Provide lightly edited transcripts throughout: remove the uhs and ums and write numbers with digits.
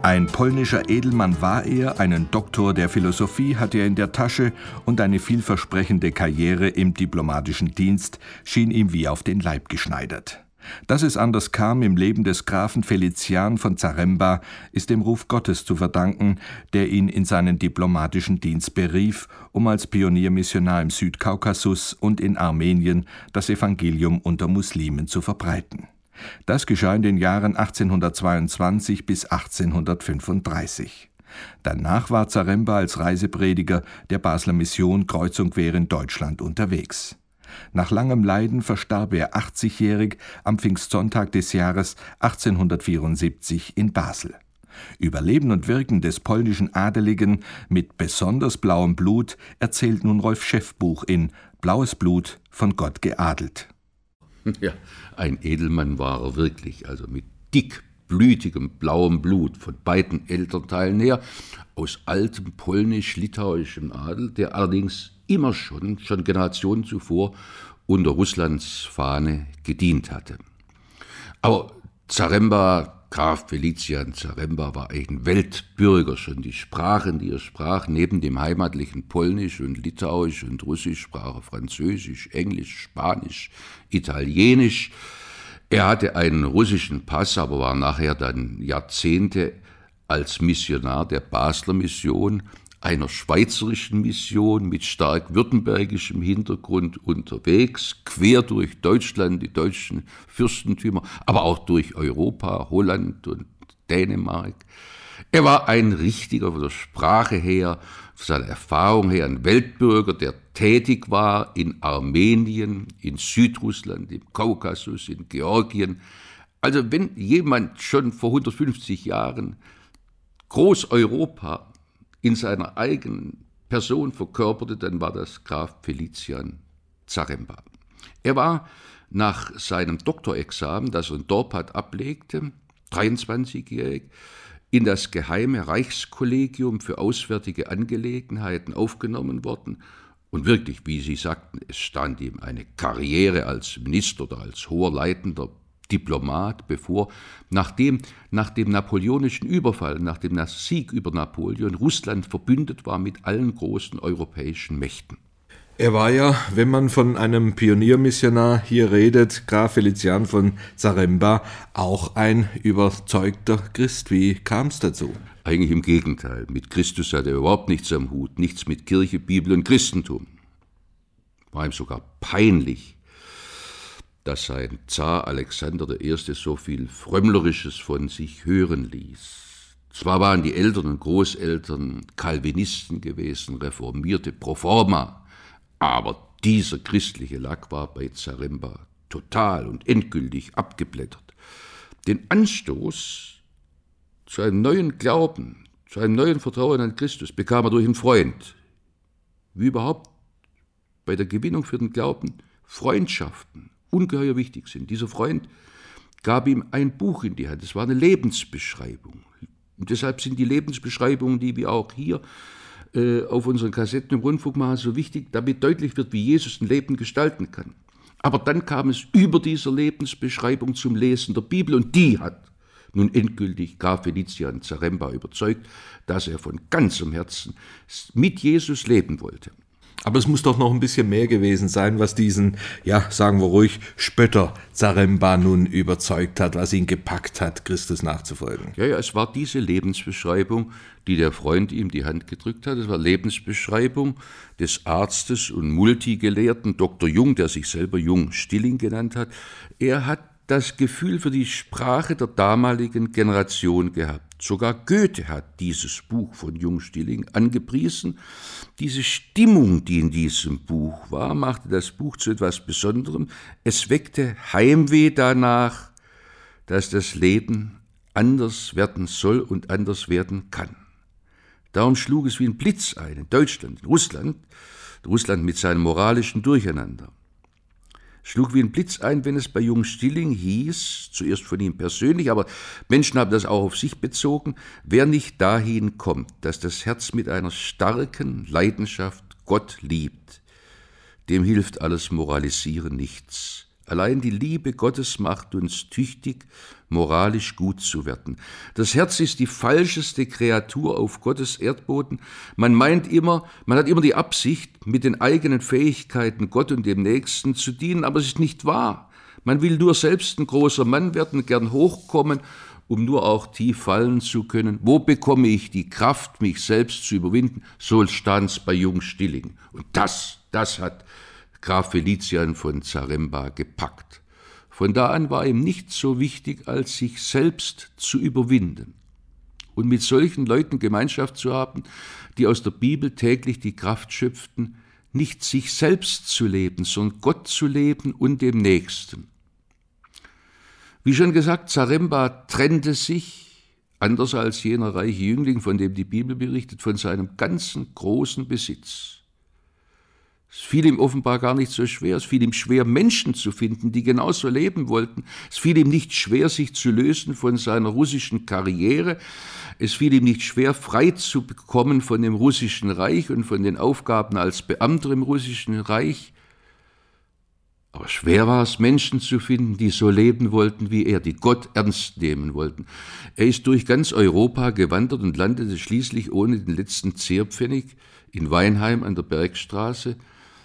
Ein polnischer Edelmann war er, einen Doktor der Philosophie hatte er in der Tasche und eine vielversprechende Karriere im diplomatischen Dienst schien ihm wie auf den Leib geschneidert. Dass es anders kam im Leben des Grafen Felician von Zaremba, ist dem Ruf Gottes zu verdanken, der ihn in seinen diplomatischen Dienst berief, um als Pioniermissionar im Südkaukasus und in Armenien das Evangelium unter Muslimen zu verbreiten. Das geschah in den Jahren 1822 bis 1835. Danach war Zaremba als Reiseprediger der Basler Mission Kreuz und Quer in Deutschland unterwegs. Nach langem Leiden verstarb er 80-jährig am Pfingstsonntag des Jahres 1874 in Basel. Über Leben und Wirken des polnischen Adeligen mit besonders blauem Blut erzählt nun Rolf Schäffbuch in »Blaues Blut, von Gott geadelt«. Ja, ein Edelmann war er wirklich, also mit dickblütigem blauem Blut von beiden Elternteilen her, aus altem polnisch-litauischem Adel, der allerdings immer schon Generationen zuvor unter Russlands Fahne gedient hatte. Aber Zaremba, Graf Felician Zaremba, war eigentlich ein Weltbürger. Schon die Sprachen, die er sprach, neben dem heimatlichen Polnisch und Litauisch und Russisch sprach er Französisch, Englisch, Spanisch, Italienisch. Er hatte einen russischen Pass, aber war nachher dann Jahrzehnte als Missionar der Basler Mission, einer schweizerischen Mission mit stark württembergischem Hintergrund unterwegs, quer durch Deutschland, die deutschen Fürstentümer, aber auch durch Europa, Holland und Dänemark. Er war ein richtiger, von der Sprache her, von seiner Erfahrung her, ein Weltbürger, der tätig war in Armenien, in Südrussland, im Kaukasus, in Georgien. Also wenn jemand schon vor 150 Jahren Großeuropa in seiner eigenen Person verkörperte, dann war das Graf Felician Zaremba. Er war nach seinem Doktorexamen, das er in Dorpat ablegte, 23-jährig, in das geheime Reichskollegium für Auswärtige Angelegenheiten aufgenommen worden. Und wirklich, wie Sie sagten, es stand ihm eine Karriere als Minister oder als hoher leitender Diplomat bevor, nach dem napoleonischen Überfall, nach dem Sieg über Napoleon, Russland verbündet war mit allen großen europäischen Mächten. Er war ja, wenn man von einem Pioniermissionar hier redet, Graf Felician von Zaremba, auch ein überzeugter Christ. Wie kam es dazu? Eigentlich im Gegenteil. Mit Christus hatte er überhaupt nichts am Hut, nichts mit Kirche, Bibel und Christentum. War ihm sogar peinlich, dass sein Zar Alexander I. so viel Frömmlerisches von sich hören ließ. Zwar waren die Eltern und Großeltern Calvinisten gewesen, Reformierte pro forma, aber dieser christliche Lack war bei Zaremba total und endgültig abgeblättert. Den Anstoß zu einem neuen Glauben, zu einem neuen Vertrauen an Christus bekam er durch einen Freund. Wie überhaupt bei der Gewinnung für den Glauben Freundschaften ungeheuer wichtig sind. Dieser Freund gab ihm ein Buch in die Hand. Es war eine Lebensbeschreibung. Und deshalb sind die Lebensbeschreibungen, die wir auch hier auf unseren Kassetten im Rundfunk machen, so wichtig, damit deutlich wird, wie Jesus ein Leben gestalten kann. Aber dann kam es über dieser Lebensbeschreibung zum Lesen der Bibel und die hat nun endgültig Graf Felician Zaremba überzeugt, dass er von ganzem Herzen mit Jesus leben wollte. Aber es muss doch noch ein bisschen mehr gewesen sein, was diesen, ja, sagen wir ruhig, Spötter Zaremba nun überzeugt hat, was ihn gepackt hat, Christus nachzufolgen. Ja, es war diese Lebensbeschreibung, die der Freund ihm die Hand gedrückt hat. Es war Lebensbeschreibung des Arztes und Multigelehrten Dr. Jung, der sich selber Jung Stilling genannt hat. Er hat das Gefühl für die Sprache der damaligen Generation gehabt. Sogar Goethe hat dieses Buch von Jung Stilling angepriesen. Diese Stimmung, die in diesem Buch war, machte das Buch zu etwas Besonderem. Es weckte Heimweh danach, dass das Leben anders werden soll und anders werden kann. Darum schlug es wie ein Blitz ein in Deutschland, in Russland mit seinem moralischen Durcheinander. Schlug wie ein Blitz ein, wenn es bei Jung Stilling hieß, zuerst von ihm persönlich, aber Menschen haben das auch auf sich bezogen, wer nicht dahin kommt, dass das Herz mit einer starken Leidenschaft Gott liebt, dem hilft alles Moralisieren nichts. Allein die Liebe Gottes macht uns tüchtig, moralisch gut zu werden. Das Herz ist die falscheste Kreatur auf Gottes Erdboden. Man hat immer die Absicht, mit den eigenen Fähigkeiten Gott und dem Nächsten zu dienen, aber es ist nicht wahr. Man will nur selbst ein großer Mann werden, gern hochkommen, um nur auch tief fallen zu können. Wo bekomme ich die Kraft, mich selbst zu überwinden? So stand's bei Jung Stilling. Und das hat Graf Felician von Zaremba gepackt. Von da an war ihm nichts so wichtig, als sich selbst zu überwinden und mit solchen Leuten Gemeinschaft zu haben, die aus der Bibel täglich die Kraft schöpften, nicht sich selbst zu leben, sondern Gott zu leben und dem Nächsten. Wie schon gesagt, Zaremba trennte sich, anders als jener reiche Jüngling, von dem die Bibel berichtet, von seinem ganzen großen Besitz. Es fiel ihm offenbar gar nicht so schwer. Es fiel ihm schwer, Menschen zu finden, die genauso leben wollten. Es fiel ihm nicht schwer, sich zu lösen von seiner russischen Karriere. Es fiel ihm nicht schwer, frei zu bekommen von dem russischen Reich und von den Aufgaben als Beamter im russischen Reich. Aber schwer war es, Menschen zu finden, die so leben wollten wie er, die Gott ernst nehmen wollten. Er ist durch ganz Europa gewandert und landete schließlich ohne den letzten Zehrpfennig in Weinheim an der Bergstraße.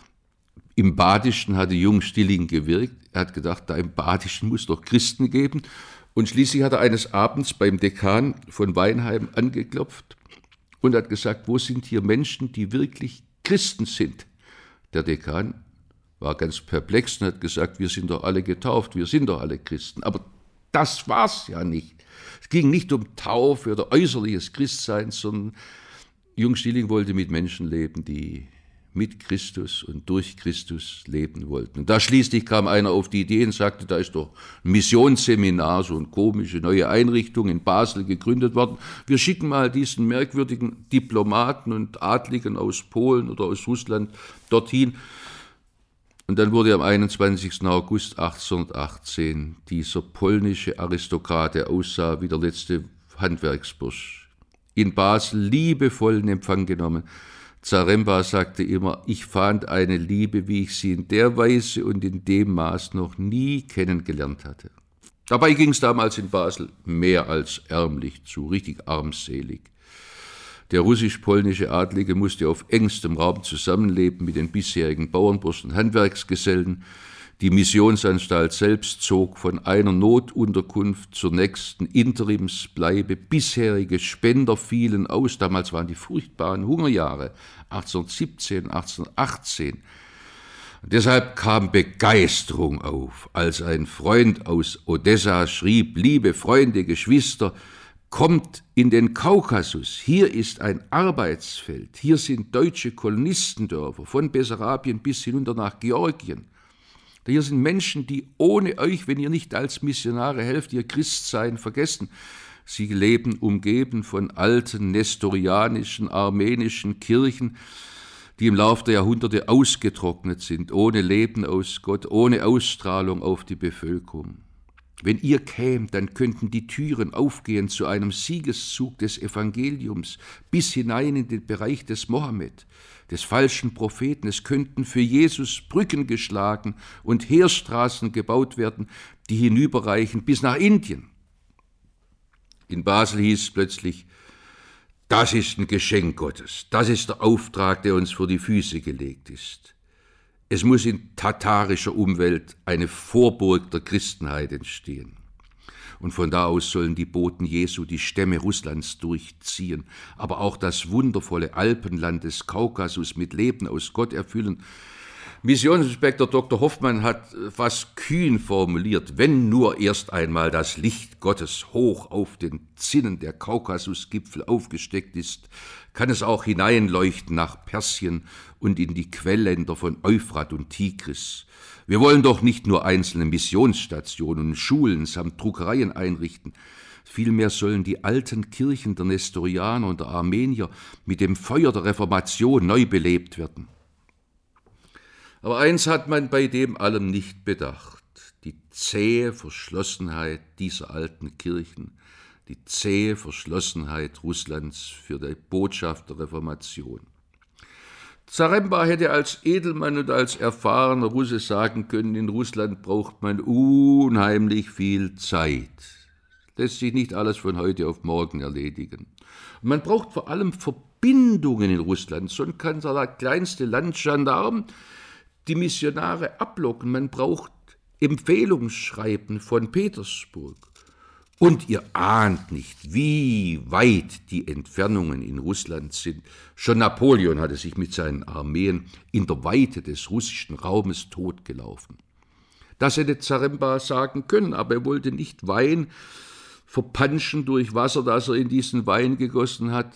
Im Badischen hatte Jung Stilling gewirkt. Er hat gedacht, da im Badischen muss doch Christen geben. Und schließlich hat er eines Abends beim Dekan von Weinheim angeklopft und hat gesagt, wo sind hier Menschen, die wirklich Christen sind? Der Dekan war ganz perplex und hat gesagt, wir sind doch alle getauft, wir sind doch alle Christen. Aber das war's ja nicht. Es ging nicht um Taufe oder äußerliches Christsein, sondern Jung Stilling wollte mit Menschen leben, die mit Christus und durch Christus leben wollten. Und da schließlich kam einer auf die Idee und sagte, da ist doch ein Missionsseminar, so eine komische neue Einrichtung in Basel gegründet worden. Wir schicken mal diesen merkwürdigen Diplomaten und Adligen aus Polen oder aus Russland dorthin. Und dann wurde am 21. August 1818 dieser polnische Aristokrat, der aussah wie der letzte Handwerksbursch, in Basel liebevoll in Empfang genommen. Zaremba sagte immer, ich fand eine Liebe, wie ich sie in der Weise und in dem Maß noch nie kennengelernt hatte. Dabei ging es damals in Basel mehr als ärmlich zu, richtig armselig. Der russisch-polnische Adlige musste auf engstem Raum zusammenleben mit den bisherigen Bauernburschen und Handwerksgesellen. Die Missionsanstalt selbst zog von einer Notunterkunft zur nächsten Interimsbleibe. Bisherige Spender fielen aus. Damals waren die furchtbaren Hungerjahre, 1817, 1818. Und deshalb kam Begeisterung auf, als ein Freund aus Odessa schrieb, liebe Freunde, Geschwister, kommt in den Kaukasus, hier ist ein Arbeitsfeld, hier sind deutsche Kolonistendörfer, von Bessarabien bis hinunter nach Georgien. Hier sind Menschen, die ohne euch, wenn ihr nicht als Missionare helft, ihr Christsein vergessen. Sie leben umgeben von alten, nestorianischen, armenischen Kirchen, die im Lauf der Jahrhunderte ausgetrocknet sind, ohne Leben aus Gott, ohne Ausstrahlung auf die Bevölkerung. Wenn ihr kämt, dann könnten die Türen aufgehen zu einem Siegeszug des Evangeliums bis hinein in den Bereich des Mohammed, des falschen Propheten. Es könnten für Jesus Brücken geschlagen und Heerstraßen gebaut werden, die hinüberreichen bis nach Indien. In Basel hieß es plötzlich, das ist ein Geschenk Gottes, das ist der Auftrag, der uns vor die Füße gelegt ist. Es muss in tatarischer Umwelt eine Vorburg der Christenheit entstehen. Und von da aus sollen die Boten Jesu die Stämme Russlands durchziehen, aber auch das wundervolle Alpenland des Kaukasus mit Leben aus Gott erfüllen. Missionsinspektor Dr. Hoffmann hat fast kühn formuliert, wenn nur erst einmal das Licht Gottes hoch auf den Zinnen der Kaukasusgipfel aufgesteckt ist, kann es auch hineinleuchten nach Persien und in die Quellländer von Euphrat und Tigris. Wir wollen doch nicht nur einzelne Missionsstationen und Schulen samt Druckereien einrichten. Vielmehr sollen die alten Kirchen der Nestorianer und der Armenier mit dem Feuer der Reformation neu belebt werden. Aber eins hat man bei dem allem nicht bedacht: die zähe Verschlossenheit dieser alten Kirchen, die zähe Verschlossenheit Russlands für die Botschaft der Reformation. Zaremba hätte als Edelmann und als erfahrener Russe sagen können, in Russland braucht man unheimlich viel Zeit. Lässt sich nicht alles von heute auf morgen erledigen. Und man braucht vor allem Verbindungen in Russland, sonst kann der kleinste Landgendarm die Missionare ablocken. Man braucht Empfehlungsschreiben von Petersburg. Und ihr ahnt nicht, wie weit die Entfernungen in Russland sind. Schon Napoleon hatte sich mit seinen Armeen in der Weite des russischen Raumes totgelaufen. Das hätte Zaremba sagen können, aber er wollte nicht Wein verpanschen durch Wasser, das er in diesen Wein gegossen hat.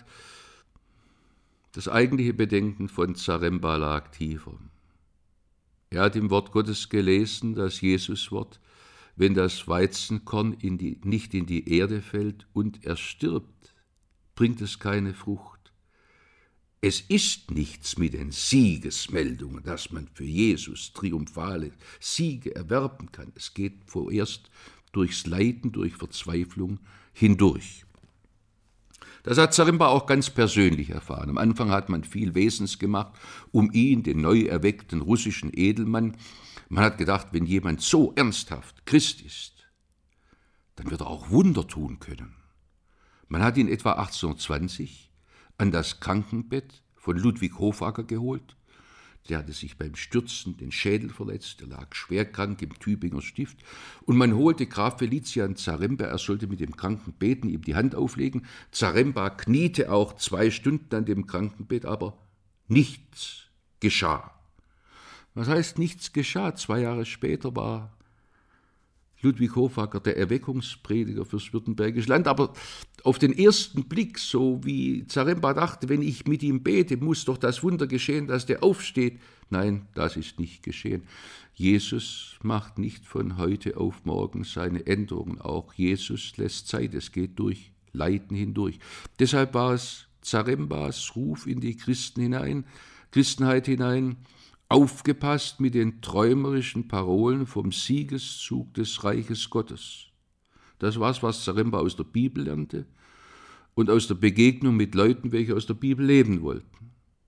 Das eigentliche Bedenken von Zaremba lag tiefer. Er hat im Wort Gottes gelesen, das Jesuswort: Wenn das Weizenkorn nicht in die Erde fällt und er stirbt, bringt es keine Frucht. Es ist nichts mit den Siegesmeldungen, dass man für Jesus triumphale Siege erwerben kann. Es geht vorerst durchs Leiden, durch Verzweiflung hindurch. Das hat Zaremba auch ganz persönlich erfahren. Am Anfang hat man viel Wesens gemacht um ihn, den neu erweckten russischen Edelmann. Man hat gedacht, wenn jemand so ernsthaft Christ ist, dann wird er auch Wunder tun können. Man hat ihn etwa 1820 an das Krankenbett von Ludwig Hofacker geholt. Der hatte sich beim Stürzen den Schädel verletzt, der lag schwerkrank im Tübinger Stift. Und man holte Graf Felician Zaremba, er sollte mit dem Kranken beten, ihm die Hand auflegen. Zaremba kniete auch 2 Stunden an dem Krankenbett, aber nichts geschah. Was heißt, nichts geschah? 2 Jahre später war Ludwig Hofacker der Erweckungsprediger fürs württembergische Land. Aber auf den ersten Blick, so wie Zaremba dachte, wenn ich mit ihm bete, muss doch das Wunder geschehen, dass der aufsteht. Nein, das ist nicht geschehen. Jesus macht nicht von heute auf morgen seine Änderungen. Auch Jesus lässt Zeit, es geht durch Leiden hindurch. Deshalb war es Zarembas Ruf in die Christenheit hinein: Aufgepasst mit den träumerischen Parolen vom Siegeszug des Reiches Gottes. Das war's, was Zaremba aus der Bibel lernte und aus der Begegnung mit Leuten, welche aus der Bibel leben wollten.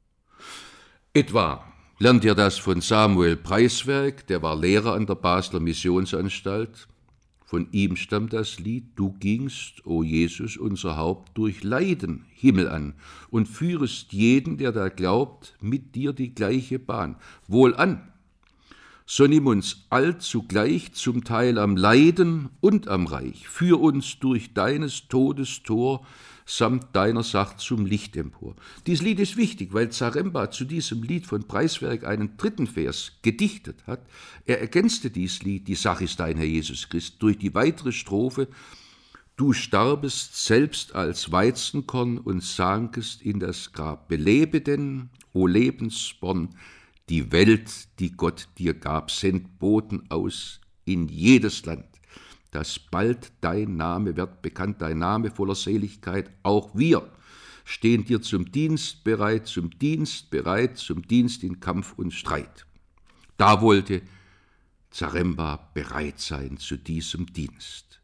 Etwa lernt ihr das von Samuel Preiswerk, der war Lehrer an der Basler Missionsanstalt. Von ihm stammt das Lied: Du gingst, o Jesus, unser Haupt, durch Leiden Himmel an und führest jeden, der da glaubt, mit dir die gleiche Bahn. Wohlan, so nimm uns allzugleich zum Teil am Leiden und am Reich. Führ uns durch deines Todes Tor samt deiner Sacht zum Licht empor. Dieses Lied ist wichtig, weil Zaremba zu diesem Lied von Preiswerk einen 3. Vers gedichtet hat. Er ergänzte dieses Lied, die Sache ist dein, Herr Jesus Christ, durch die weitere Strophe: Du starbest selbst als Weizenkorn und sankest in das Grab. Belebe denn, o Lebensborn, die Welt, die Gott dir gab, send Boten aus in jedes Land, dass bald dein Name wird bekannt, dein Name voller Seligkeit. Auch wir stehen dir zum Dienst bereit, zum Dienst in Kampf und Streit. Da wollte Zaremba bereit sein zu diesem Dienst.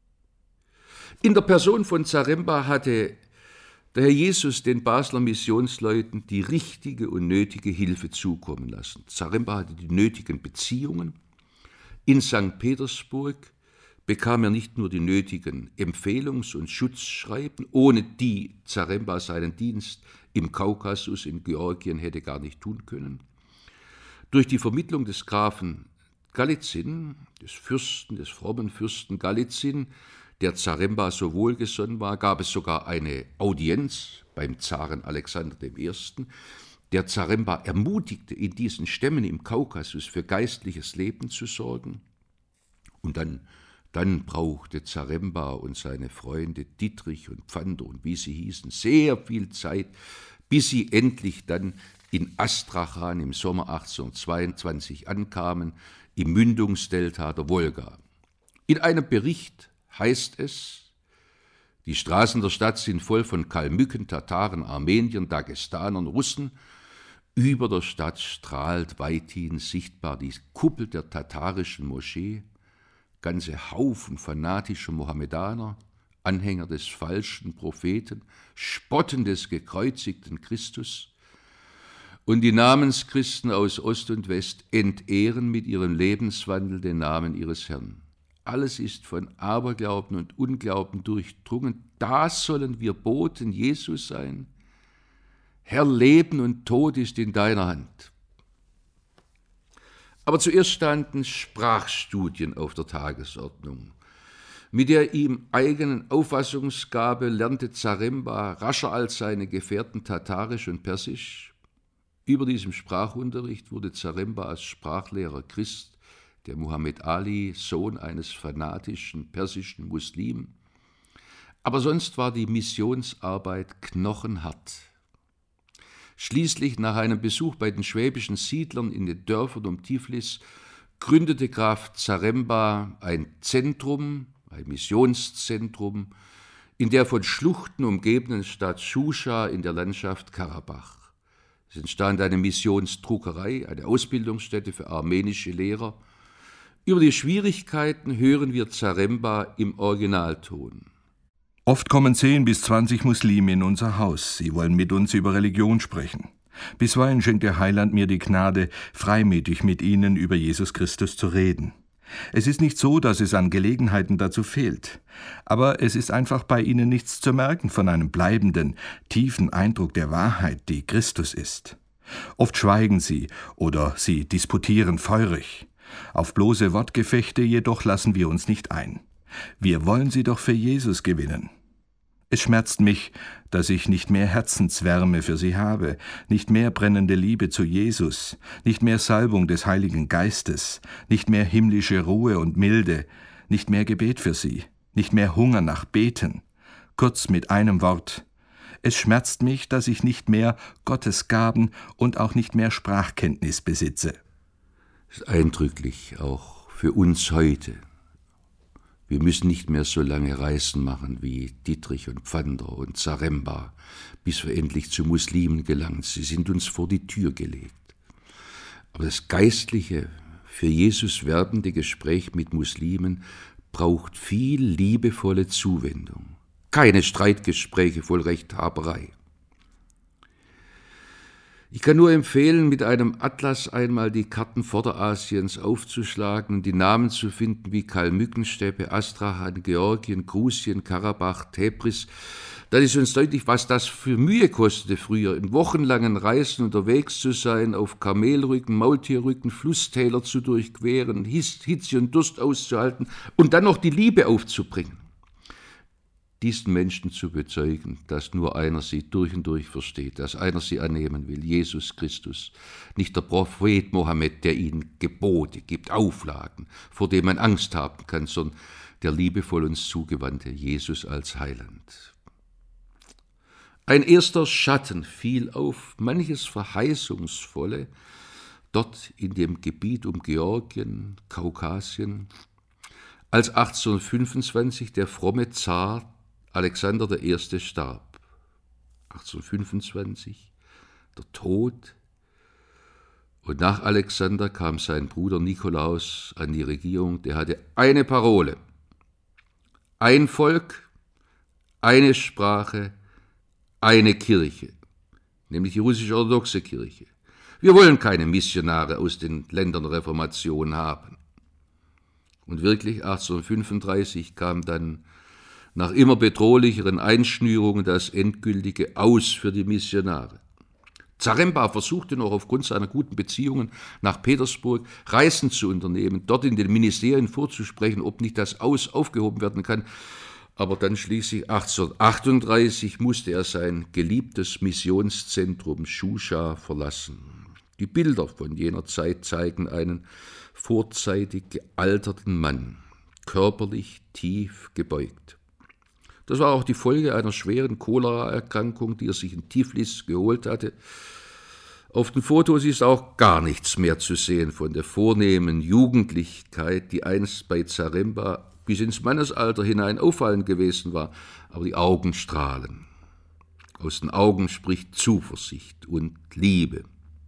In der Person von Zaremba hatte der Herr Jesus den Basler Missionsleuten die richtige und nötige Hilfe zukommen lassen. Zaremba hatte die nötigen Beziehungen. In St. Petersburg bekam er nicht nur die nötigen Empfehlungs- und Schutzschreiben, ohne die Zaremba seinen Dienst im Kaukasus, in Georgien hätte gar nicht tun können. Durch die Vermittlung des Grafen Galitzin, des frommen Fürsten Galitzin, der Zaremba so wohlgesonnen war, gab es sogar eine Audienz beim Zaren Alexander I., der Zaremba ermutigte, in diesen Stämmen im Kaukasus für geistliches Leben zu sorgen. Und dann brauchte Zaremba und seine Freunde Dietrich und Pfander und wie sie hießen, sehr viel Zeit, bis sie endlich dann in Astrachan im Sommer 1822 ankamen, im Mündungsdelta der Wolga. In einem Bericht heißt es: Die Straßen der Stadt sind voll von Kalmücken, Tataren, Armeniern, Dagestanern, Russen. Über der Stadt strahlt weithin sichtbar die Kuppel der tatarischen Moschee. Ganze Haufen fanatischer Mohammedaner, Anhänger des falschen Propheten, spotten des gekreuzigten Christus. Und die Namenschristen aus Ost und West entehren mit ihrem Lebenswandel den Namen ihres Herrn. Alles ist von Aberglauben und Unglauben durchdrungen. Da sollen wir Boten Jesus sein. Herr, Leben und Tod ist in deiner Hand. Aber zuerst standen Sprachstudien auf der Tagesordnung. Mit der ihm eigenen Auffassungsgabe lernte Zaremba rascher als seine Gefährten Tatarisch und Persisch. Über diesem Sprachunterricht wurde Zaremba als Sprachlehrer Christ, der Muhammad Ali, Sohn eines fanatischen persischen Muslim. Aber sonst war die Missionsarbeit knochenhart. Schließlich nach einem Besuch bei den schwäbischen Siedlern in den Dörfern um Tiflis gründete Graf Zaremba ein Zentrum, ein Missionszentrum, in der von Schluchten umgebenen Stadt Shusha in der Landschaft Karabach. Es entstand eine Missionsdruckerei, eine Ausbildungsstätte für armenische Lehrer. Über die Schwierigkeiten hören wir Zaremba im Originalton. Oft kommen 10 bis 20 Muslime in unser Haus. Sie wollen mit uns über Religion sprechen. Bisweilen schenkt der Heiland mir die Gnade, freimütig mit ihnen über Jesus Christus zu reden. Es ist nicht so, dass es an Gelegenheiten dazu fehlt. Aber es ist einfach bei ihnen nichts zu merken von einem bleibenden, tiefen Eindruck der Wahrheit, die Christus ist. Oft schweigen sie oder sie disputieren feurig. Auf bloße Wortgefechte jedoch lassen wir uns nicht ein. Wir wollen sie doch für Jesus gewinnen. Es schmerzt mich, dass ich nicht mehr Herzenswärme für sie habe, nicht mehr brennende Liebe zu Jesus, nicht mehr Salbung des Heiligen Geistes, nicht mehr himmlische Ruhe und Milde, nicht mehr Gebet für sie, nicht mehr Hunger nach Beten. Kurz mit einem Wort: Es schmerzt mich, dass ich nicht mehr Gottes Gaben und auch nicht mehr Sprachkenntnis besitze. Das ist eindrücklich, auch für uns heute. Wir müssen nicht mehr so lange Reisen machen wie Dietrich und Pfander und Zaremba, bis wir endlich zu Muslimen gelangen. Sie sind uns vor die Tür gelegt. Aber das geistliche, für Jesus werbende Gespräch mit Muslimen braucht viel liebevolle Zuwendung. Keine Streitgespräche voll Rechthaberei. Ich kann nur empfehlen, mit einem Atlas einmal die Karten Vorderasiens aufzuschlagen und die Namen zu finden wie Kalmückensteppe, Astrachan, Georgien, Grusien, Karabach, Tebris. Dann ist uns deutlich, was das für Mühe kostete früher, in wochenlangen Reisen unterwegs zu sein, auf Kamelrücken, Maultierrücken, Flusstäler zu durchqueren, Hitze und Durst auszuhalten und dann noch die Liebe aufzubringen. Diesen Menschen zu bezeugen, dass nur einer sie durch und durch versteht, dass einer sie annehmen will, Jesus Christus, nicht der Prophet Mohammed, der ihnen Gebote gibt, Auflagen, vor dem man Angst haben kann, sondern der liebevoll uns zugewandte Jesus als Heiland. Ein erster Schatten fiel auf manches Verheißungsvolle dort in dem Gebiet um Georgien, Kaukasien, als 1825 der fromme Zar Alexander I. starb. 1825, der Tod. Und nach Alexander kam sein Bruder Nikolaus an die Regierung. Der hatte eine Parole: ein Volk, eine Sprache, eine Kirche, nämlich die russisch-orthodoxe Kirche. Wir wollen keine Missionare aus den Ländern der Reformation haben. Und wirklich, 1835 kam dann nach immer bedrohlicheren Einschnürungen das endgültige Aus für die Missionare. Zaremba versuchte noch aufgrund seiner guten Beziehungen nach Petersburg Reisen zu unternehmen, dort in den Ministerien vorzusprechen, ob nicht das Aus aufgehoben werden kann. Aber dann schließlich 1838 musste er sein geliebtes Missionszentrum Shusha verlassen. Die Bilder von jener Zeit zeigen einen vorzeitig gealterten Mann, körperlich tief gebeugt. Das war auch die Folge einer schweren Choleraerkrankung, die er sich in Tiflis geholt hatte. Auf den Fotos ist auch gar nichts mehr zu sehen von der vornehmen Jugendlichkeit, die einst bei Zaremba bis ins Mannesalter hinein auffallend gewesen war. Aber die Augen strahlen. Aus den Augen spricht Zuversicht und Liebe.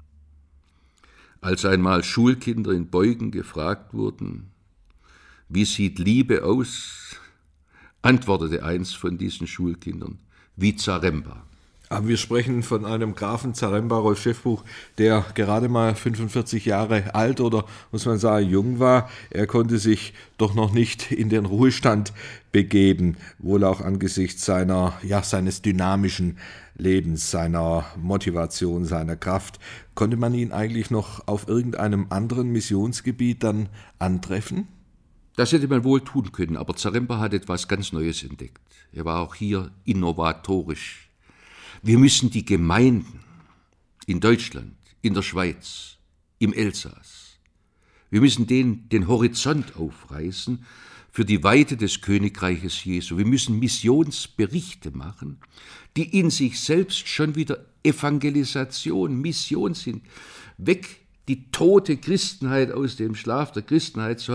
Als einmal Schulkinder in Beugen gefragt wurden, wie sieht Liebe aus, antwortete eins von diesen Schulkindern: wie Zaremba. Aber wir sprechen von einem Grafen Zaremba, Rolf Schäffbuch, der gerade mal 45 Jahre alt oder muss man sagen jung war. Er konnte sich doch noch nicht in den Ruhestand begeben, wohl auch angesichts seines dynamischen Lebens, seiner Motivation, seiner Kraft. Konnte man ihn eigentlich noch auf irgendeinem anderen Missionsgebiet dann antreffen? Das hätte man wohl tun können, aber Zaremba hat etwas ganz Neues entdeckt. Er war auch hier innovatorisch. Wir müssen die Gemeinden in Deutschland, in der Schweiz, im Elsass, wir müssen denen den Horizont aufreißen für die Weite des Königreiches Jesu. Wir müssen Missionsberichte machen, die in sich selbst schon wieder Evangelisation, Mission sind. Weg die tote Christenheit aus dem Schlaf der Christenheit,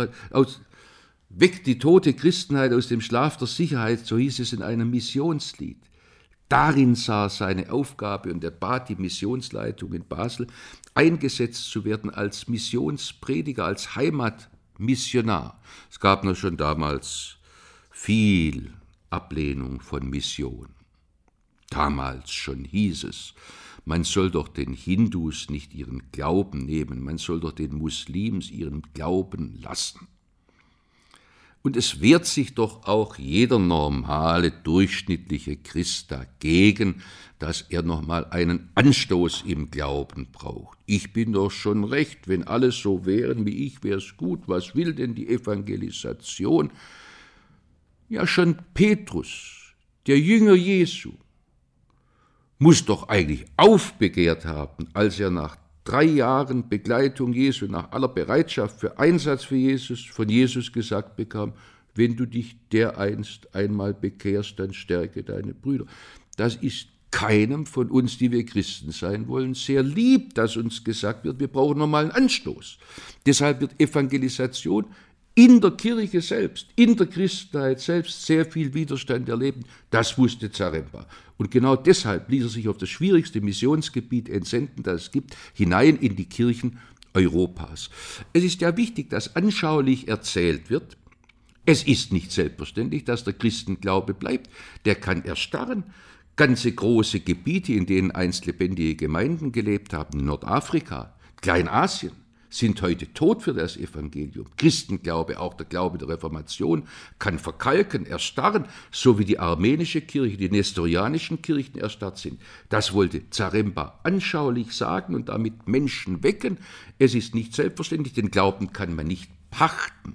weg die tote Christenheit aus dem Schlaf der Sicherheit, so hieß es in einem Missionslied. Darin sah seine Aufgabe und er bat die Missionsleitung in Basel, eingesetzt zu werden als Missionsprediger, als Heimatmissionar. Es gab noch schon damals viel Ablehnung von Mission. Damals schon hieß es, man soll doch den Hindus nicht ihren Glauben nehmen, man soll doch den Muslims ihren Glauben lassen. Und es wehrt sich doch auch jeder normale, durchschnittliche Christ dagegen, dass er nochmal einen Anstoß im Glauben braucht. Ich bin doch schon recht, wenn alle so wären wie ich, wäre es gut. Was will denn die Evangelisation? Ja, schon Petrus, der Jünger Jesu, muss doch eigentlich aufbegehrt haben, als er nach 3 Jahren Begleitung Jesu, nach aller Bereitschaft für Einsatz für Jesus, von Jesus gesagt bekam, wenn du dich dereinst einmal bekehrst, dann stärke deine Brüder. Das ist keinem von uns, die wir Christen sein wollen, sehr lieb, dass uns gesagt wird, wir brauchen nochmal einen Anstoß. Deshalb wird Evangelisation in der Kirche selbst, in der Christenheit selbst sehr viel Widerstand erleben. Das wusste Zaremba. Und genau deshalb ließ er sich auf das schwierigste Missionsgebiet entsenden, das es gibt, hinein in die Kirchen Europas. Es ist ja wichtig, dass anschaulich erzählt wird, es ist nicht selbstverständlich, dass der Christenglaube bleibt. Der kann erstarren. Ganze große Gebiete, in denen einst lebendige Gemeinden gelebt haben, Nordafrika, Kleinasien, sind heute tot für das Evangelium. Christenglaube, auch der Glaube der Reformation, kann verkalken, erstarren, so wie die armenische Kirche, die nestorianischen Kirchen erstarrt sind. Das wollte Zaremba anschaulich sagen und damit Menschen wecken. Es ist nicht selbstverständlich, den Glauben kann man nicht pachten.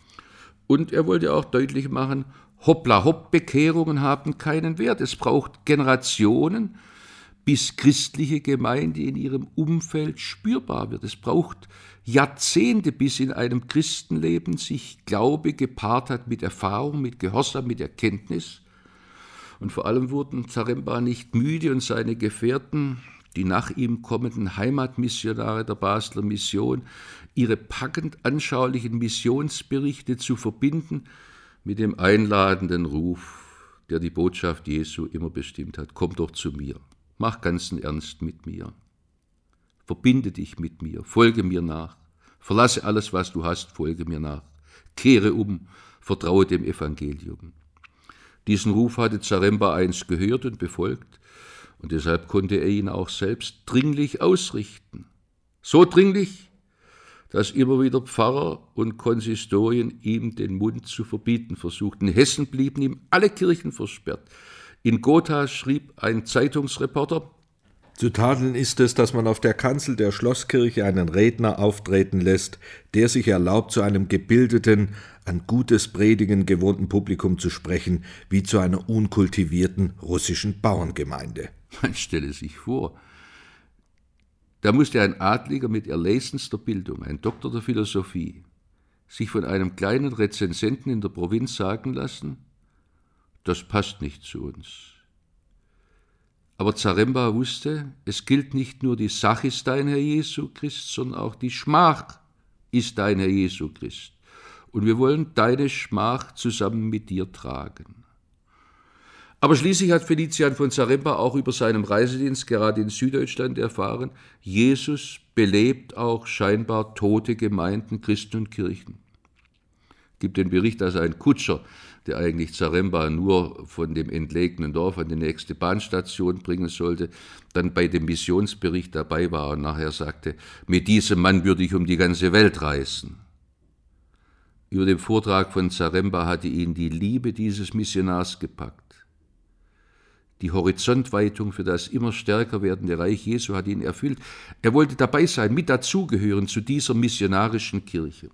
Und er wollte auch deutlich machen, Hoppla-Hopp-Bekehrungen haben keinen Wert. Es braucht Generationen, bis christliche Gemeinde in ihrem Umfeld spürbar wird. Es braucht Jahrzehnte, bis in einem Christenleben sich Glaube gepaart hat mit Erfahrung, mit Gehorsam, mit Erkenntnis. Und vor allem wurden Zaremba nicht müde und seine Gefährten, die nach ihm kommenden Heimatmissionare der Basler Mission, ihre packend anschaulichen Missionsberichte zu verbinden mit dem einladenden Ruf, der die Botschaft Jesu immer bestimmt hat: Komm doch zu mir. Mach ganzen Ernst mit mir. Verbinde dich mit mir, folge mir nach. Verlasse alles, was du hast, folge mir nach. Kehre um, vertraue dem Evangelium. Diesen Ruf hatte Zaremba einst gehört und befolgt, und deshalb konnte er ihn auch selbst dringlich ausrichten. So dringlich, dass immer wieder Pfarrer und Konsistorien ihm den Mund zu verbieten versuchten. In Hessen blieben ihm alle Kirchen versperrt. In Gotha schrieb ein Zeitungsreporter: Zu tadeln ist es, dass man auf der Kanzel der Schlosskirche einen Redner auftreten lässt, der sich erlaubt, zu einem gebildeten, an gutes Predigen gewohnten Publikum zu sprechen, wie zu einer unkultivierten russischen Bauerngemeinde. Man stelle sich vor, da musste ein Adliger mit erlesenster Bildung, ein Doktor der Philosophie, sich von einem kleinen Rezensenten in der Provinz sagen lassen: Das passt nicht zu uns. Aber Zaremba wusste, es gilt nicht nur die Sache ist dein Herr Jesu Christ, sondern auch die Schmach ist dein Herr Jesu Christ. Und wir wollen deine Schmach zusammen mit dir tragen. Aber schließlich hat Felician von Zaremba auch über seinem Reisedienst gerade in Süddeutschland erfahren, Jesus belebt auch scheinbar tote Gemeinden, Christen und Kirchen. gibt den Bericht, dass ein Kutscher, der eigentlich Zaremba nur von dem entlegenen Dorf an die nächste Bahnstation bringen sollte, dann bei dem Missionsbericht dabei war und nachher sagte, mit diesem Mann würde ich um die ganze Welt reisen. Über dem Vortrag von Zaremba hatte ihn die Liebe dieses Missionars gepackt. Die Horizontweitung für das immer stärker werdende Reich Jesu hat ihn erfüllt. Er wollte dabei sein, mit dazugehören zu dieser missionarischen Kirche.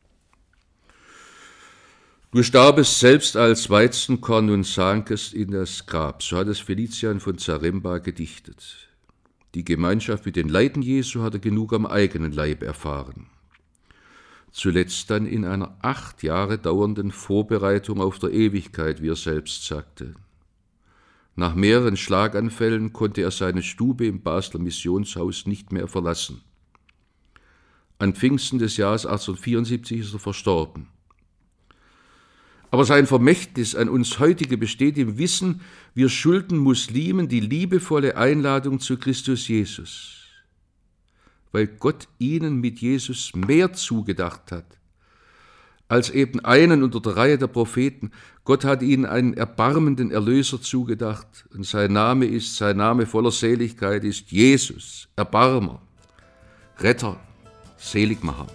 Du starbest selbst als Weizenkorn und sankest in das Grab. So hat es Felician von Zaremba gedichtet. Die Gemeinschaft mit den Leiden Jesu hat er genug am eigenen Leib erfahren. Zuletzt dann in einer 8 Jahre dauernden Vorbereitung auf der Ewigkeit, wie er selbst sagte. Nach mehreren Schlaganfällen konnte er seine Stube im Basler Missionshaus nicht mehr verlassen. An Pfingsten des Jahres 1874 ist er verstorben. Aber sein Vermächtnis an uns heutige besteht im Wissen, wir schulden Muslimen die liebevolle Einladung zu Christus Jesus, weil Gott ihnen mit Jesus mehr zugedacht hat, als eben einen unter der Reihe der Propheten. Gott hat ihnen einen erbarmenden Erlöser zugedacht und sein Name voller Seligkeit ist Jesus, Erbarmer, Retter, Seligmacher.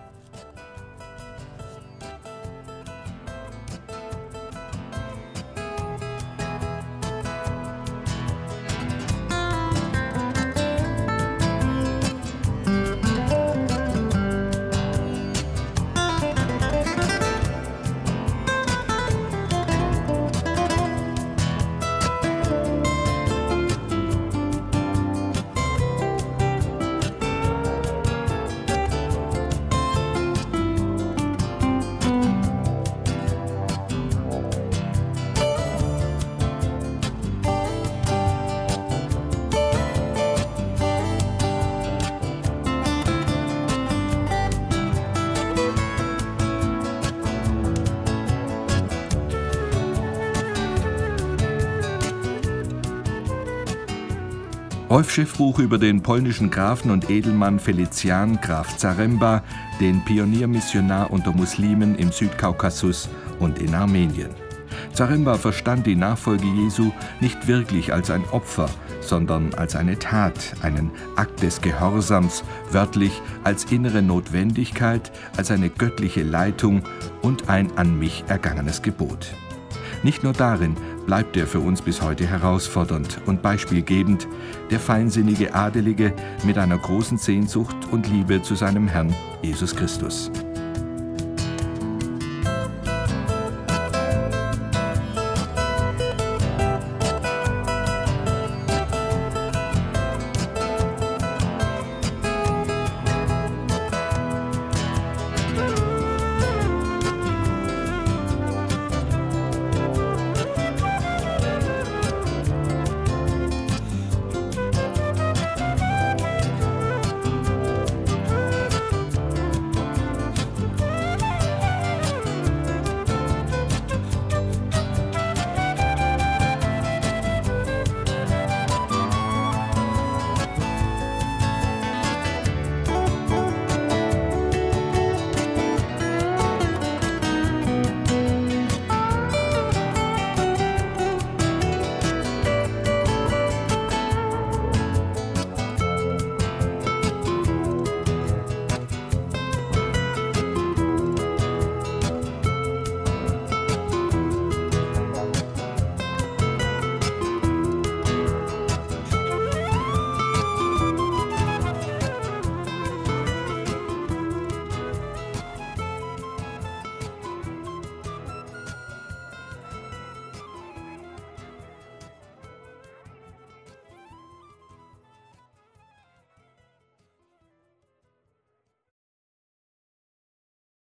Rolf Schiffbuch über den polnischen Grafen und Edelmann Felician Graf Zaremba, den Pioniermissionar unter Muslimen im Südkaukasus und in Armenien. Zaremba verstand die Nachfolge Jesu nicht wirklich als ein Opfer, sondern als eine Tat, einen Akt des Gehorsams, wörtlich als innere Notwendigkeit, als eine göttliche Leitung und ein an mich ergangenes Gebot. Nicht nur darin bleibt er für uns bis heute herausfordernd und beispielgebend, der feinsinnige Adelige mit einer großen Sehnsucht und Liebe zu seinem Herrn Jesus Christus.